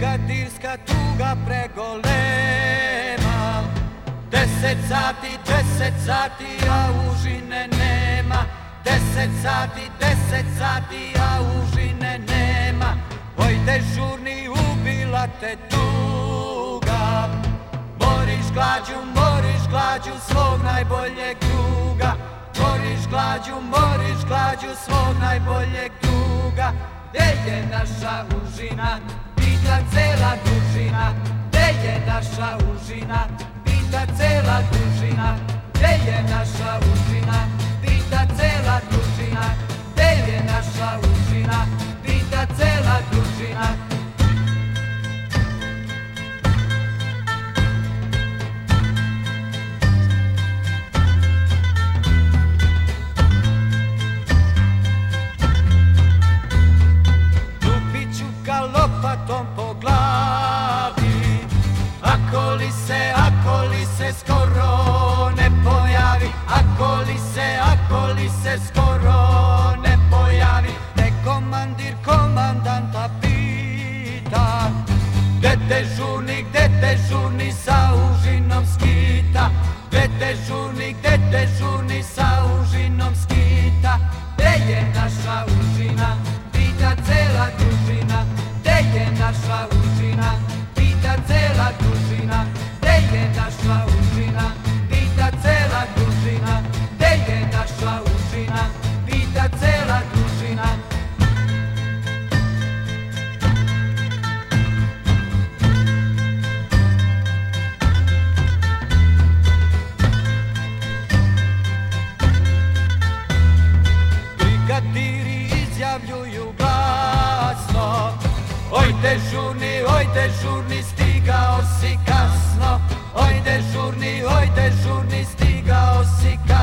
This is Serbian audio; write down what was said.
brigadirska tuga pregolema. 10 sati, a užine nema. 10 sati, a užine nema. Oj dežurni, ubila te tuga. Moriš glađu svog najboljeg druga. Moriš glađu svog najboljeg druga. Gde je naša užina, pita cela družina. Gde je naša užina, pita cela družina. Gde je naša užina, pita cela družina. Gde je naša užina, pita cela družina. Lopatom po glavi, ako li se skoro ne pojavi, ako li se skoro ne pojavi, ne komandir komandanta pita, gde dežurni sa užinom skita, gde dežurni sa užinom skita, gde je naša užina, pita cela družina. Gde je naša užina, pita cela družina. Gde je naša užina, pita cela družina. Gde je naša užina, pita cela družina. Brigadiri izjavljuju glasno, oj dežurni, stigao si kasno. Oj dežurni, stigao si kasno.